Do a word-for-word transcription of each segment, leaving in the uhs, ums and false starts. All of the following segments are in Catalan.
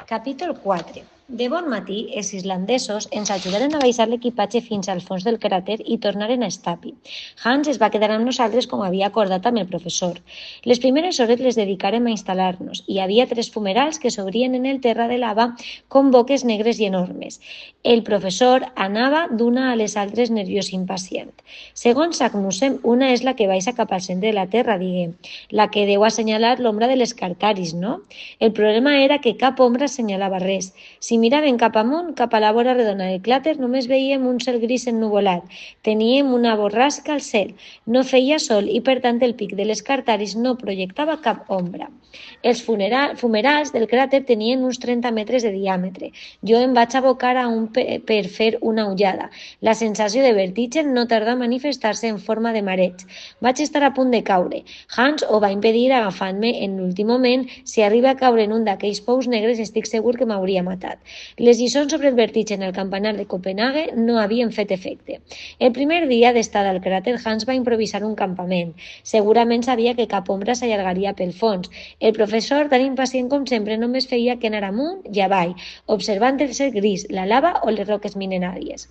Capítol quatre. De bon matí, els islandesos ens ajudaren a baixar l'equipatge fins al fons del cràter i tornaren a Stapi. Hans es va quedar amb nosaltres com havia acordat amb el professor. Les primeres hores les dedicarem a instal·lar-nos. Hi havia tres fumerals que s'obrien en el terra de lava com boques negres i enormes. El professor anava d'una a les altres nerviós i impacient. Segons Sagnussem, una és la que baixa cap al centre de la terra, diguem, la que deu assenyalar l'ombra de les Cartaris, no? El problema era que cap ombra assenyalava res. Si miràvem cap amunt, cap a la vora redona del cràter, només veiem un cel gris ennuvolat. Teníem una borrasca al cel. No feia sol i, per tant, el pic de les Cartaris no projectava cap ombra. Els fumerals del cràter tenien uns trenta metres de diàmetre. Jo em vaig abocar a un per fer una ullada. La sensació de vertigen no tardà a manifestar-se en forma de mareig. Vaig estar a punt de caure. Hans ho va impedir agafant-me en l'últim moment. Si arriba a caure en un d'aquells pous negres, estic segur que m'hauria matat. Les lliçons sobre el vertigen al campanar de Copenhague no havien fet efecte. El primer dia d'estada al cràter, Hans va improvisar un campament. Segurament sabia que cap ombra s'allargaria pel fons. El professor, tan impacient com sempre, només feia que anar amunt i avall, observant el cel gris, la lava o les roques mineràries.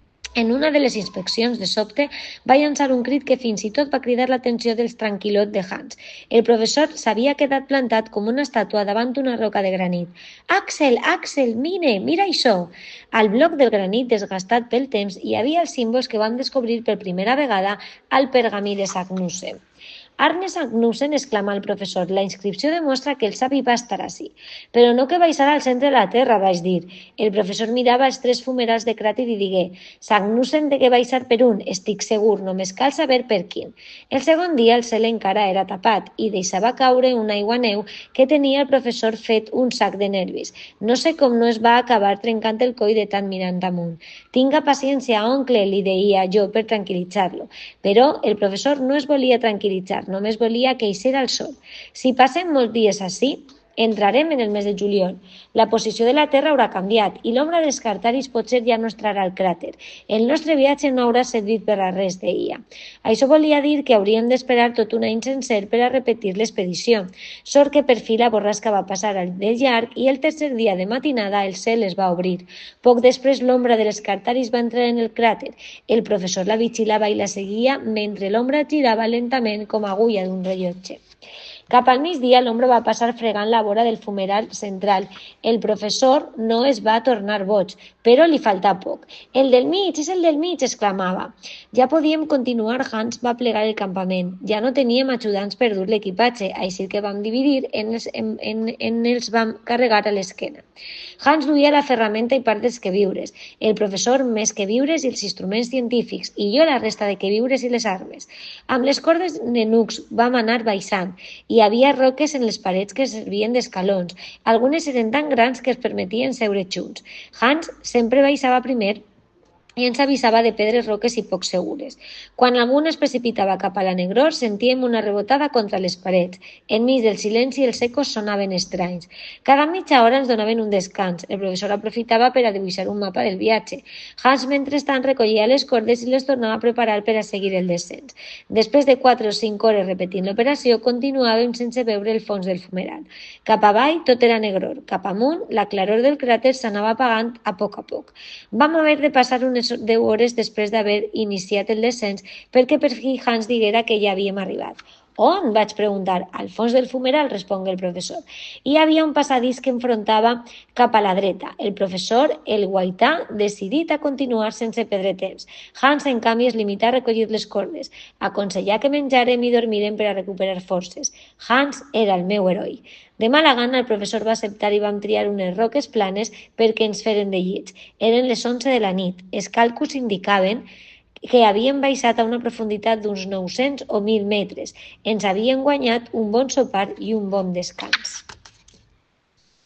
En una de les inspeccions, de sobte, va llançar un crit que fins i tot va cridar l'atenció dels tranquil·lots de Hans. El professor s'havia quedat plantat com una estàtua davant una roca de granit. «Axel, Axel, mire, mira això!» Al bloc del granit desgastat pel temps hi havia els símbols que vam descobrir per primera vegada al pergamí de Sagnussem. «Arne Sagnussen», exclamà el professor, «la inscripció demostra que el savi va estar ací». «Però no que baixarà al centre de la terra», vaig dir. El professor mirava els tres fumerals de cràter i digué, «Sagnussen de que baixar per un, estic segur, només cal saber per quin». El segon dia el cel encara era tapat i deixava caure un aiguaneu que tenia el professor fet un sac de nervis. No sé com no es va acabar trencant el coll de tant mirant amunt. «Tinga paciència, oncle», li deia jo per tranquil·litzar-lo. Però el professor no es volia tranquil·litzar, només volia que hi era el sol. Si passem molts dies així, entrarem en el mes de juliol. La posició de la Terra haurà canviat i l'ombra dels Cartaris potser ja no estarà al cràter. El nostre viatge no haurà servit per a res, deia. Això volia dir que hauríem d'esperar tot un any sencer per a repetir l'expedició. Sort que per fi la borrasca va passar de llarg i el tercer dia de matinada el cel es va obrir. Poc després l'ombra de les Cartaris va entrar en el cràter. El professor la vigilava i la seguia mentre l'ombra girava lentament com agulla d'un rellotge. Cap al migdia l'ombra va passar fregant la vora del fumeral central. El professor no es va tornar boig, però li faltà poc. «El del mig, és el del mig!», exclamava. Ja podíem continuar. Hans va plegar el campament. Ja no teníem ajudants per dur l'equipatge, així que vam dividir en els, en, en, en els vam carregar a l'esquena. Hans duia la ferramenta i part dels queviures, el professor més queviures i els instruments científics, i jo la resta de queviures i les armes. Amb les cordes de nucs vam anar baixant. Hi havia roques en les parets que servien d'escalons. Algunes eren tan grans que es permetien seure junts. Hans sempre baixava primer i ens avisava de pedres, roques i poc segures. Quan algun es precipitava cap a la negror, sentíem una rebotada contra les parets. Enmig del silenci, els ecos sonaven estranys. Cada mitja hora ens donaven un descans. El professor aprofitava per a dibuixar un mapa del viatge. Hans, mentrestant, recollia les cordes i les tornava a preparar per a seguir el descens. Després de quatre o cinc hores repetint l'operació, continuàvem sense veure el fons del fumeral. Cap avall, tot era negror. Cap amunt, la claror del cràter s'anava apagant a poc a poc. Vam haver de passar unes deu hores després d'haver iniciat el descens perquè per fi Hans diguera que ja havíem arribat. «On?», vaig preguntar. «Al fons del fumeral», respongué el professor. Hi havia un passadís que enfrontava cap a la dreta. El professor el guaità, decidit a continuar sense perdre temps. Hans, en canvi, es limità a recollir les cordes. Aconsellà que menjàrem i dormirem per a recuperar forces. Hans era el meu heroi. De mala gana, el professor va acceptar i vam triar unes roques planes perquè ens feren de llits. Eren les onze de la nit. Els càlculs indicaven que havien baixat a una profunditat d'uns nou-cents o mil metres. Ens havien guanyat un bon sopar i un bon descans.